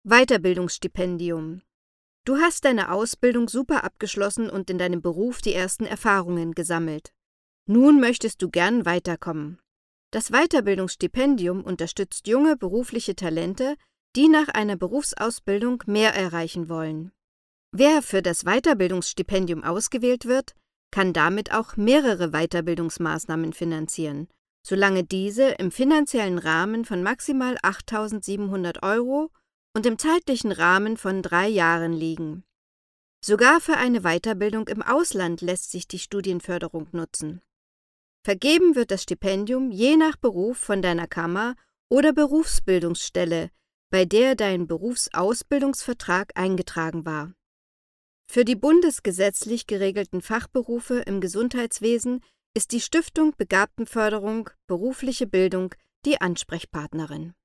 Weiterbildungsstipendium. Du hast deine Ausbildung super abgeschlossen und in deinem Beruf die ersten Erfahrungen gesammelt. Nun möchtest du gern weiterkommen. Das Weiterbildungsstipendium unterstützt junge berufliche Talente, die nach einer Berufsausbildung mehr erreichen wollen. Wer für das Weiterbildungsstipendium ausgewählt wird, kann damit auch mehrere Weiterbildungsmaßnahmen finanzieren, solange diese im finanziellen Rahmen von maximal 8.700 € und im zeitlichen Rahmen von 3 Jahren liegen. Sogar für eine Weiterbildung im Ausland lässt sich die Studienförderung nutzen. Vergeben wird das Stipendium je nach Beruf von deiner Kammer oder Berufsbildungsstelle, bei der dein Berufsausbildungsvertrag eingetragen war. Für die bundesgesetzlich geregelten Fachberufe im Gesundheitswesen ist die Stiftung Begabtenförderung Berufliche Bildung die Ansprechpartnerin.